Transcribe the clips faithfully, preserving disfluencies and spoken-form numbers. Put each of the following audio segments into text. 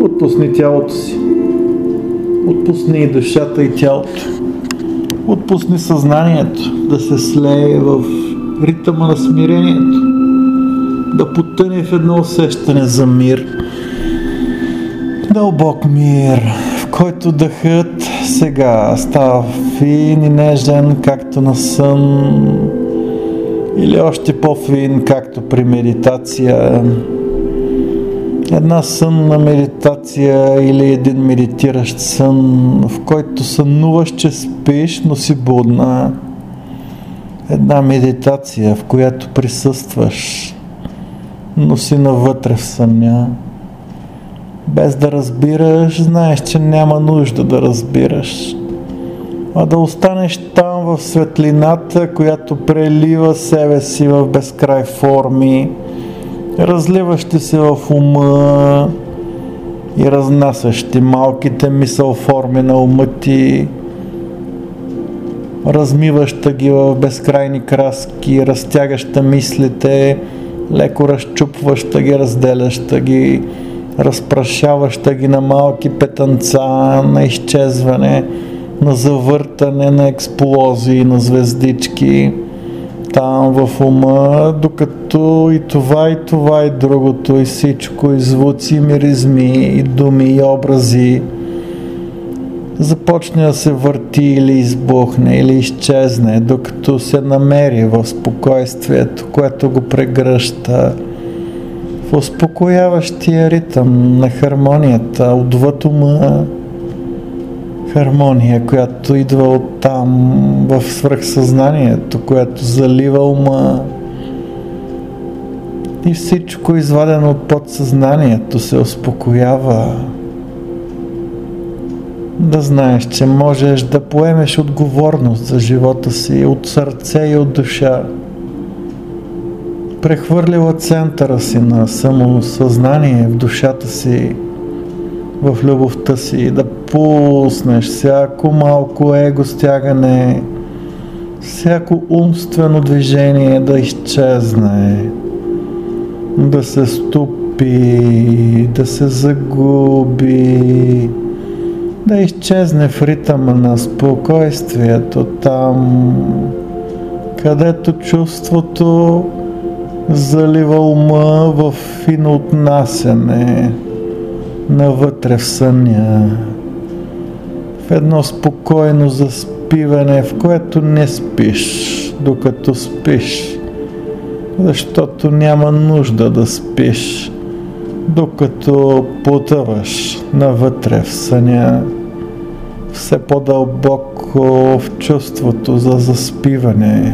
Отпусни тялото си. Отпусни и душата и тялото. Отпусни съзнанието да се слее в ритъма на смирението. Да потъне в едно усещане за мир. Дълбок мир, в който дъхът сега става фин и нежен, както на сън, или още по-фин, както при медитация. Една сънна медитация или един медитиращ сън, в който сънуваш, че спиш, но си будна. Една медитация, в която присъстваш, но си навътре в съня. Без да разбираш, знаеш, че няма нужда да разбираш, а да останеш там в светлината, която прелива себе си в безкрай форми, разливащи се в ума и разнасящи малките мисъл форми на ума ти, размиваща ги в безкрайни краски, разтягаща мислите, леко разчупваща ги, разделяща ги, разпрашаваща ги на малки петънца, на изчезване, на завъртане, на експлозии, на звездички там в ума, докато и това, и това, и другото, и всичко, и звуци, и миризми, и думи, и образи започне да се върти или избухне, или изчезне, докато се намери в спокойствието, което го прегръща, в успокояващия ритъм на хармонията отвъд ума, хармония, която идва оттам в свръхсъзнанието, която залива ума, и всичко извадено от подсъзнанието се успокоява. Да знаеш, че можеш да поемеш отговорност за живота си от сърце и от душа. Прехвърлила центъра си на самосъзнание в душата си, в любовта си, да пуснеш всяко малко его стягане, всяко умствено движение да изчезне, да се стопи, да се загуби, да изчезне в ритъма на спокойствието там, където чувството залива ума в фино отнасяне навътре в съня, в едно спокойно заспиване, в което не спиш, докато спиш, защото няма нужда да спиш, докато потъваш навътре в съня, все по-дълбоко в чувството за заспиване,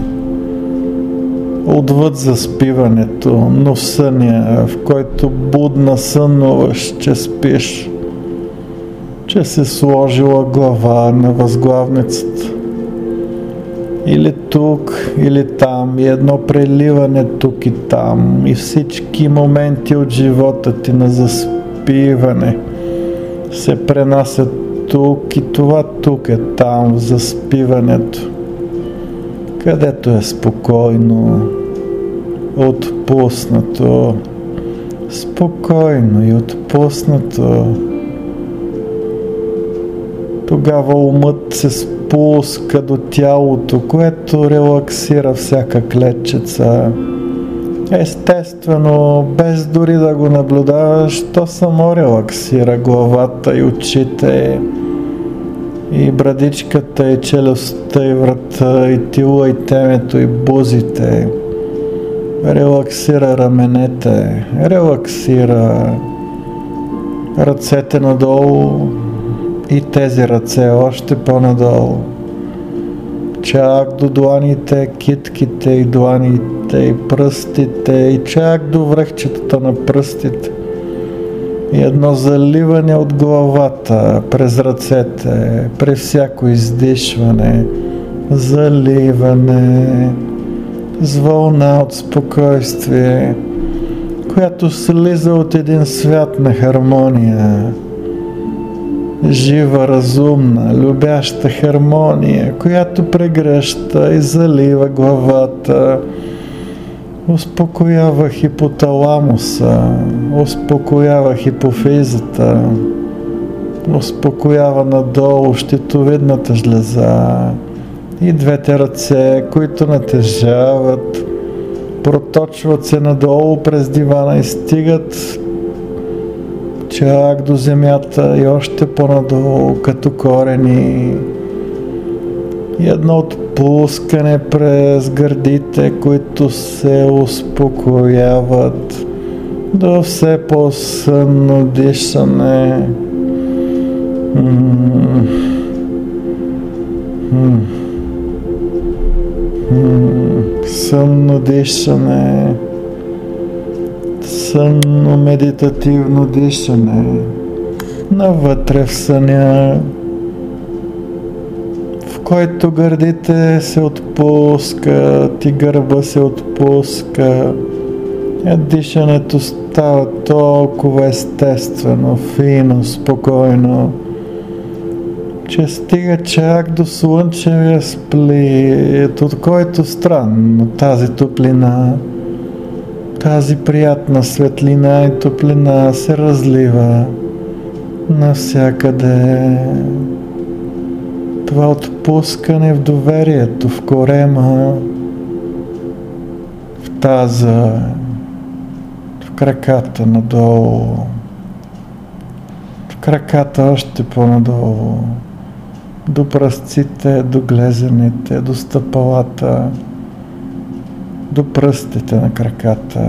отвъд заспиването, но в съня, в който будна сънуваш, че спиш, че си сложила глава на възглавницата. Или тук, или там, и едно преливане тук и там, и всички моменти от живота ти на заспиване се пренасят тук, и това тук е там, в заспиването, където е спокойно, отпуснато, спокойно и отпуснато. Тогава умът се спуска до тялото, което релаксира всяка клетчица. Естествено, без дори да го наблюдаваш, то само релаксира главата и очите, и брадичката, и челюстта, и врата, и тила, и темето, и бузите. Релаксира раменете, релаксира ръцете надолу и тези ръце още по-надолу. Чак до дланите, китките и дланите, и пръстите, и чак до връхчетата на пръстите. И едно заливане от главата през ръцете, при всяко издишване, заливане с вълна от спокойствие, която слиза от един свят на хармония. Жива, разумна, любяща хармония, която прегръща и залива главата, успокоява хипоталамуса, успокоява хипофизата, успокоява надолу щитовидната жлеза и двете ръце, които натежават, проточват се надолу през дивана и стигат чак до земята и още по-надолу като корени. И едно отпускане през гърдите, които се успокояват до все по-сънно дишане. М- м- м- сънно дишане, сънно медитативно дишане, навътре в съня, в който гърдите се отпускат и гърба се отпуска. И дишането става толкова естествено, фино, спокойно, че стига чак до слънчевия сплит, от който странно тази топлина, тази приятна светлина и топлина се разлива навсякъде. Това отпускане в доверието, в корема, в таза, в краката надолу, в краката още по-надолу, до пръстците, до глезените, до стъпалата, до пръстите на краката.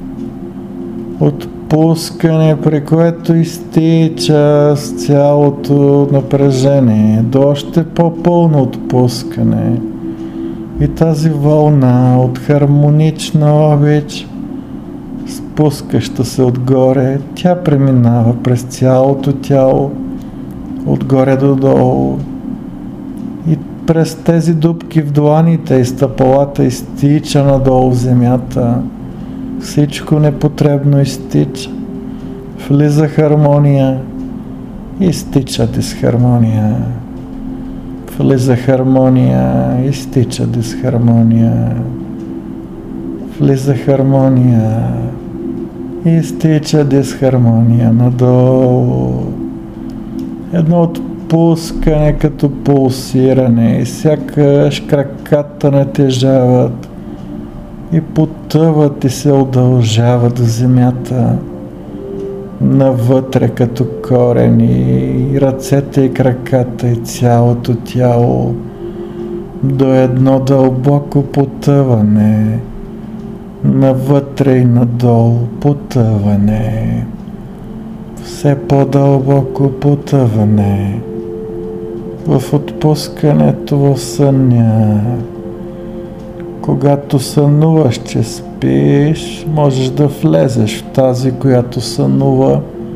Отпускане, при което изтича с цялото напрежение, до още по-пълно отпускане. И тази вълна от хармонична обич, спускаща се отгоре, тя преминава през цялото тяло, отгоре до долу. И през тези дупки в дланите и стъпалата изтича надолу в земята. Всичко непотребно изтича. Влиза хармония, изтича дисхармония. Влиза хармония, изтича дисхармония. Влиза хармония, изтича дисхармония надолу. Едно отпускане като пулсиране и сякаш краката натежават и потъват и се удължават в земята, навътре като корени, и ръцете и краката и цялото тяло до едно дълбоко потъване, навътре и надолу потъване, все по-дълбоко потъване в отпускането в съня. Когато сънуваш, че спиш, можеш да влезеш в тази, която сънува,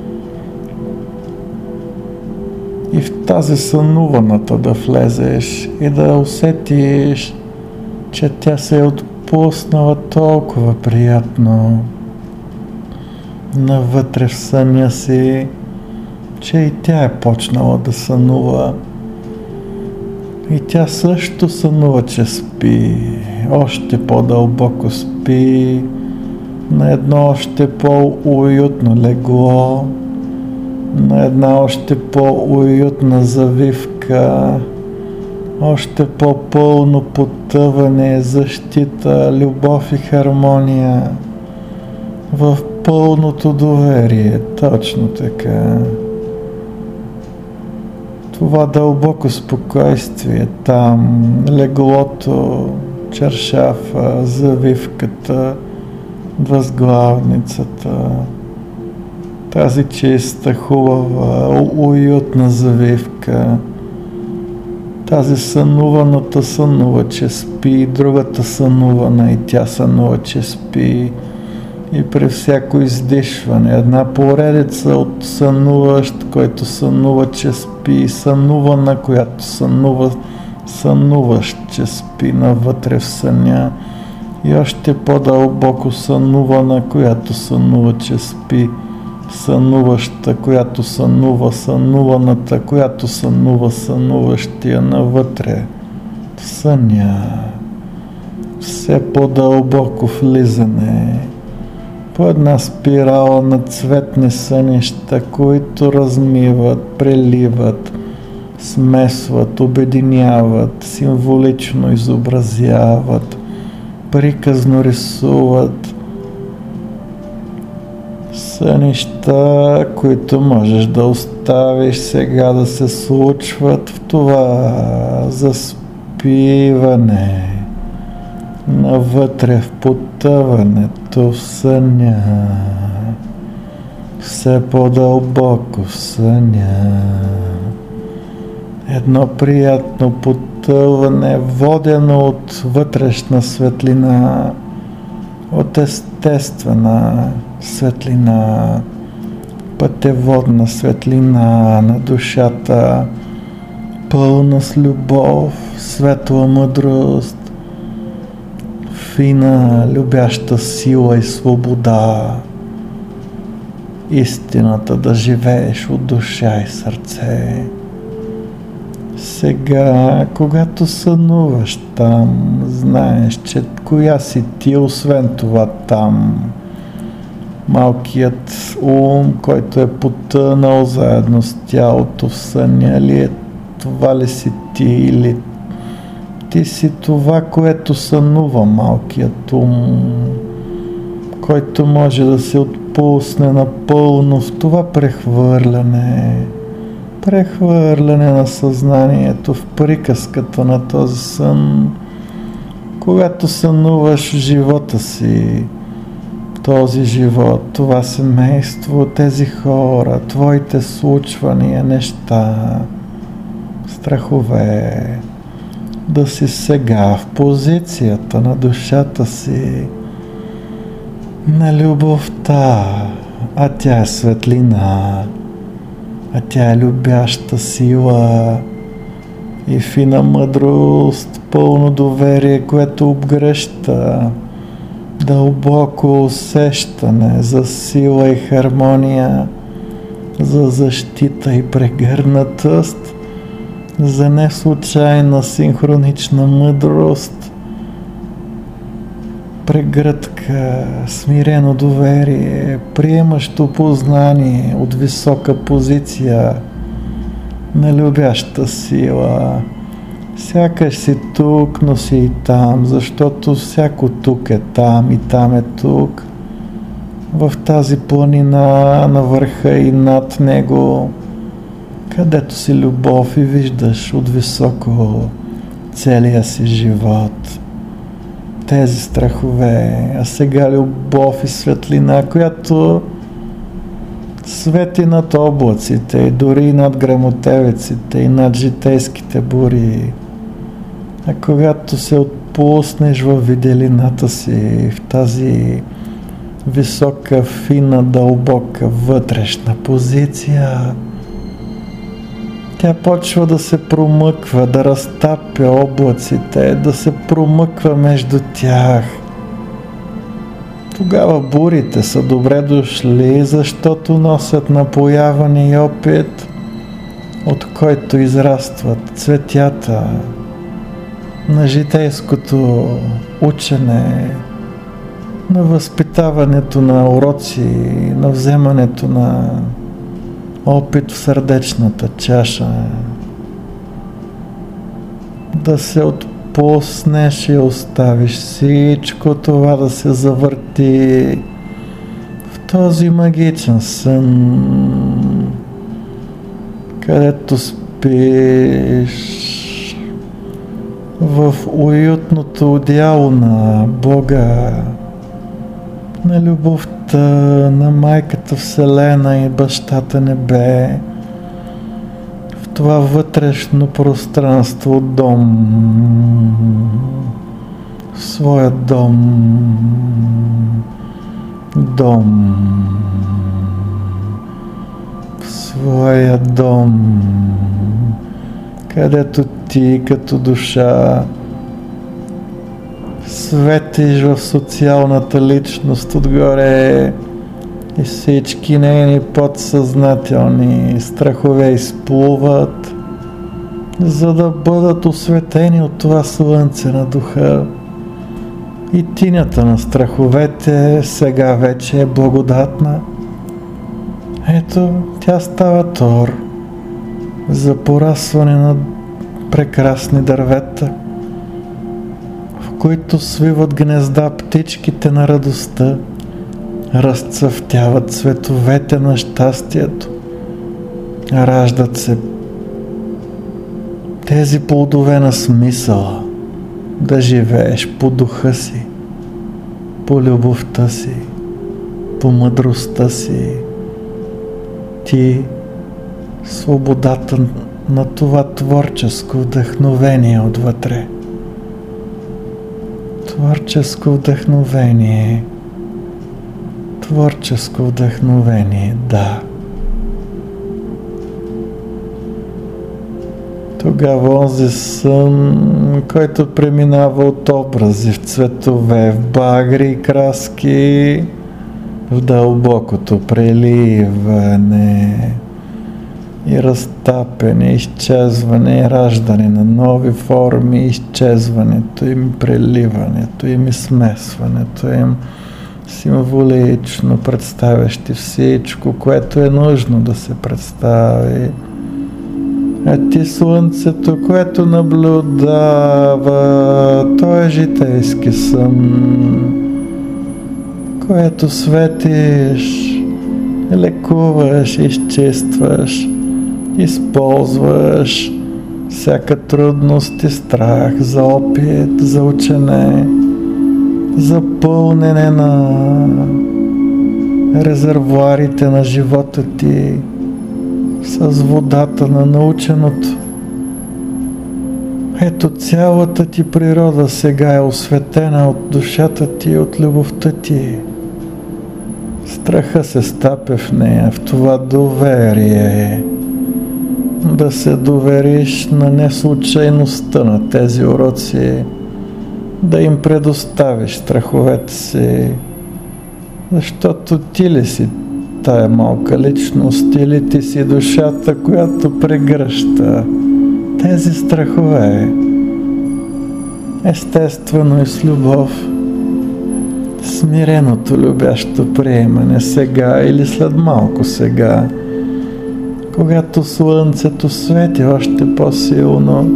и в тази сънуваната да влезеш и да усетиш, че тя се е отпуснала толкова приятно навътре в съня си, че и тя е почнала да сънува. И тя също сънува, че спи, още по-дълбоко спи, на едно още по-уютно легло, на една още по-уютна завивка, още по-пълно потъване, защита, любов и хармония, в пълното доверие, точно така. Това дълбоко спокойствие там, леглото, чаршафа, завивката, възглавницата, тази чиста, хубава, уютна завивка, тази сънуваната сънува, че спи, другата сънувана и тя сънува, че спи. И при всяко издишване една поредица от сънуващ, който сънува, че спи, сънувана, която сънува, сънуващ, че спи навътре в съня, и още по-дълбоко сънувана, която сънува, че спи, сънуваща, която сънува, сънуваната, която сънува, сънуващия навътре в съня. все по-дълбоко влизане по една спирала на цветни сънища, които размиват, преливат, смесват, обединяват, символично изобразяват, приказно рисуват сънища, които можеш да оставиш сега да се случват в това заспиване, навътре в потъването в съня, все по-дълбоко в съня. Едно приятно потъване, водено от вътрешна светлина, от естествена светлина, пътеводна светлина на душата, пълна с любов, светла мъдрост, фина, любяща сила и свобода, истината да живееш от душа и сърце. Сега, когато сънуваш там, знаеш, че коя си ти, освен това там. Малкият ум, който е потънал заедно с тялото в съня, ли е това ли си ти, или ти си това, което сънува малкият ум, който може да се отпусне напълно в това прехвърляне. Прехвърляне на съзнанието в приказката на този сън, когато сънуваш живота си, този живот, това семейство, тези хора, твоите случвания, неща, страхове, да си сега в позицията на душата си, на любовта, а тя е светлина. А тя е любяща сила и фина мъдрост, пълно доверие, което обгръща, дълбоко усещане за сила и хармония, за защита и прегърнатост, за неслучайна синхронична мъдрост, прегръдка, смирено доверие, приемащо познание от висока позиция на любяща сила. Сякаш си тук, но си и там, защото всяко тук е там и там е тук. В тази планина на върха и над него, където си любов и виждаш от високо целия си живот. Тези страхове, а сега любов и светлина, която свети над облаците и дори над гръмотевиците и над житейските бури. А когато се отпуснеш във виделината си, в тази висока, фина, дълбока, вътрешна позиция, тя почва да се промъква, да разтапя облаците, да се промъква между тях. Тогава бурите са добре дошли, защото носят напояване и опит, от който израстват цветята на житейското учене, на възпитаването на уроци, на вземането на опит в сърдечната чаша, да се отпуснеш и оставиш всичко това да се завърти в този магичен сън, където спиш в уютното одеяло на Бога, на любовта, на Майката Вселена и Бащата Небе, в това вътрешно пространство дом, в своя дом, дом, в своя дом, където ти като душа светиш в социалната личност отгоре и всички нейни подсъзнателни страхове изплуват, за да бъдат осветени от това слънце на духа, и тинята на страховете сега вече е благодатна. Ето, тя става тор за порасване на прекрасни дървета, в които свиват гнезда птичките на радостта, разцъфтяват цветовете на щастието, раждат се тези плодове на смисъла, да живееш по духа си, по любовта си, по мъдростта си. Ти, свободата на това творческо вдъхновение отвътре. Творческо вдъхновение. Творческо вдъхновение, да. Тогава онзи сън, който преминава от образи в цветове, в багри и краски, в дълбокото преливане и разтапяне, изчезване и раждане на нови форми, изчезването им, преливането им и смесването им, символично представящи всичко, което е нужно да се представи. А ти слънцето, което наблюдава, то е житейски сън, което светиш, лекуваш, изчистваш, използваш всяка трудност и страх за опит, за учене, за пълнене на резервоарите на живота ти с водата на наученото. Ето, цялата ти природа сега е осветена от душата ти и от любовта ти. Страха се стапя в нея, в това доверие. Да се довериш на неслучайността на тези уроци, да им предоставиш страховете си, защото ти ли си тая малка личност, или ти си душата, която прегръща тези страхове. Естествено и с любов, смиреното любящо приемане сега или след малко сега, когато слънцето свети още по-силно,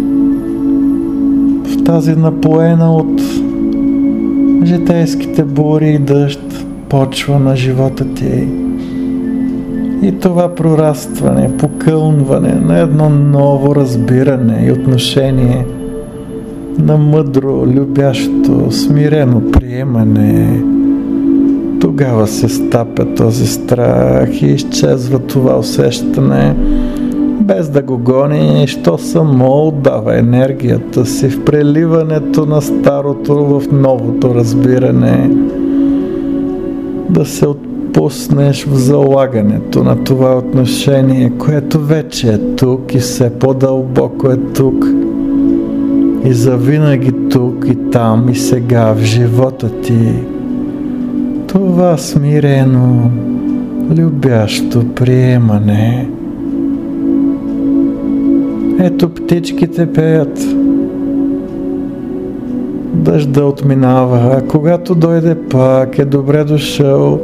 в тази напоена от житейските бури и дъжд почва на живота ти. И това прорастване, покълнване на едно ново разбиране и отношение, на мъдро, любящо, смирено приемане, тогава се стапя този страх и изчезва това усещане, без да го гониш, то само отдава енергията си в преливането на старото в новото разбиране, да се отпуснеш в залагането на това отношение, което вече е тук и все по-дълбоко е тук и завинаги тук и там и сега в живота ти. Това смирено, любящо приемане. Ето, птичките пеят, дъжда отминава, а когато дойде пак е добре дошъл,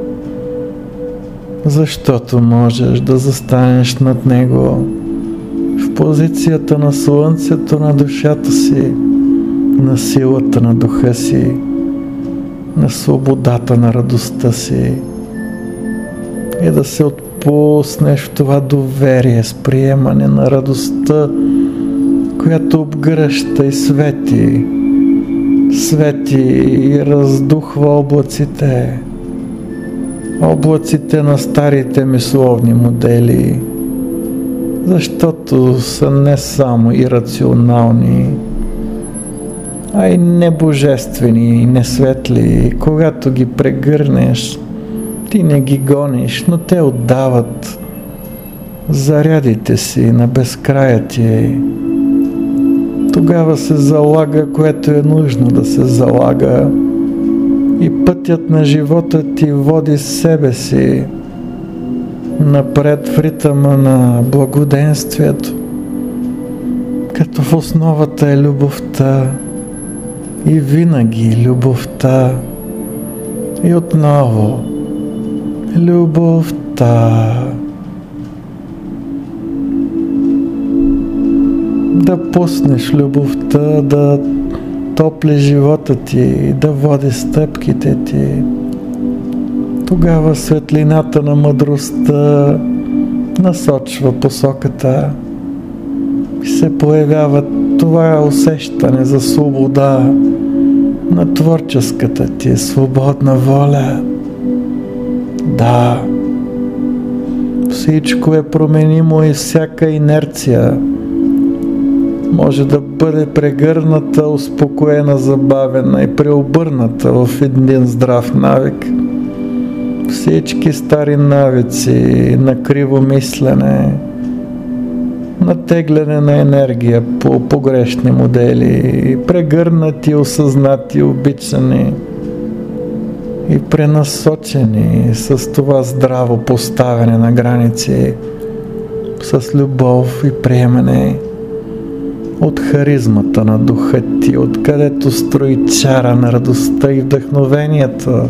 защото можеш да застанеш над него в позицията на слънцето на душата си, на силата на духа си, на свободата на радостта си и да се отпуснеш в това доверие с приемане на радостта, която обгръща и свети, свети и раздухва облаците, облаците на старите мисловни модели, защото са не само ирационални, а и небожествени и несветли. Когато ги прегърнеш, ти не ги гониш, но те отдават зарядите си на безкрая ти. Тогава се залага, което е нужно да се залага, и пътят на живота ти води себе си напред в ритъма на благоденствието, като в основата е любовта и винаги любовта. И отново любовта. Да пуснеш любовта да топли живота ти, да води стъпките ти. Тогава светлината на мъдростта насочва посоката и се появява това усещане за свобода на творческата ти свободна воля. Да, всичко е променимо и всяка инерция може да бъде прегърната, успокоена, забавена и преобърната в един здрав навик. Всички стари навици на криво мислене, на тегляне на енергия по погрешни модели, прегърнати, осъзнати, обичани и пренасочени с това здраво поставяне на граници, с любов и приемане от харизмата на духа ти, откъдето строи чара на радостта и вдъхновението.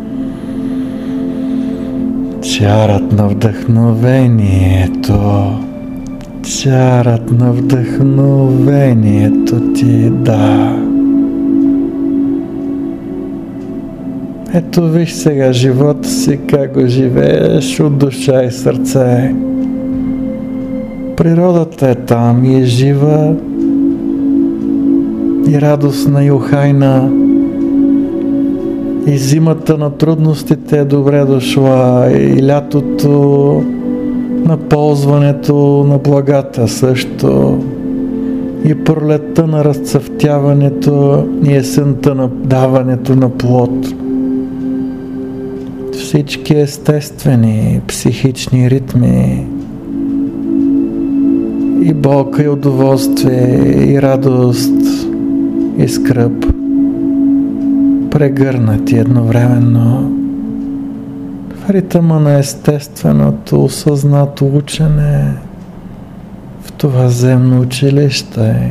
Чарът на вдъхновението, чарът на вдъхновението ти, да. Ето виж сега живота си, как го живееш от душа и сърце. Природата е там и е жива, и радостна, и ухайна. И зимата на трудностите е добре дошла, и лятото на ползването на благата също, и пролетта на разцъфтяването, и есента на даването на плод. Всички естествени психични ритми, и болка, и удоволствие, и радост, и скръб, прегърнати едновременно в ритъма на естественото осъзнато учене в това земно училище.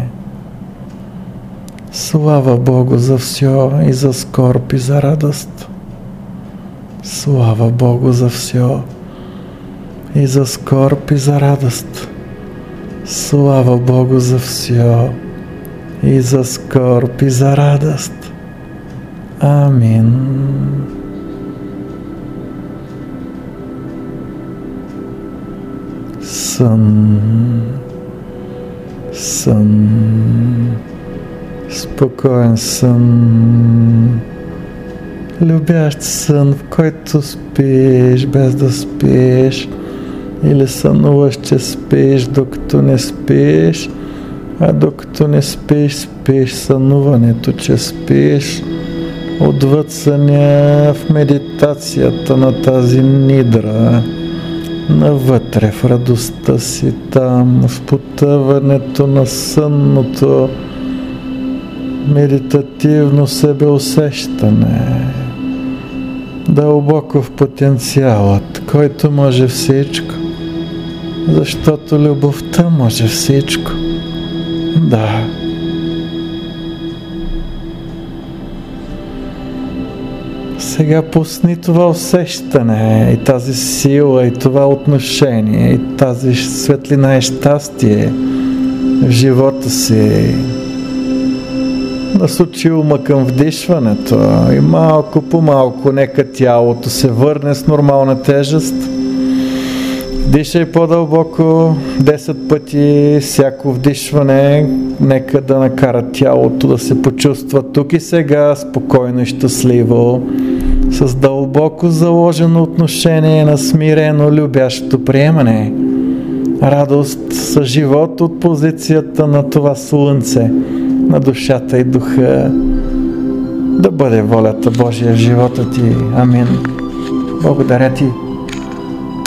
Слава Богу за все, и за скорб, и за радост. Слава Богу за все, и за скорб, и за радост. Слава Богу за все, и за скорб, и за радост. Амин. Сън, сън, спокоен сън, любящ сън, в който спиш без да спиш, или сънуваш, че спиш, докато не спиш, а докато не спиш, спиш сънуването, че спиш. Отвъд съня в медитацията на тази нидра, навътре в радостта си там, в потъването на сънното медитативно себеусещане, дълбоко в потенциалът, който може всичко, защото любовта може всичко. Да. Сега пусни това усещане и тази сила и това отношение и тази светлина и щастие в живота си. Насочи ума към вдишването и малко по малко нека тялото се върне с нормална тежест. Дишай по-дълбоко, десет пъти всяко вдишване, нека да накара тялото да се почувства тук и сега спокойно и щастливо, с дълбоко заложено отношение на смирено любящо приемане. Радост с живот от позицията на това слънце, на душата и духа. Да бъде волята Божия в живота ти. Амин. Благодаря ти.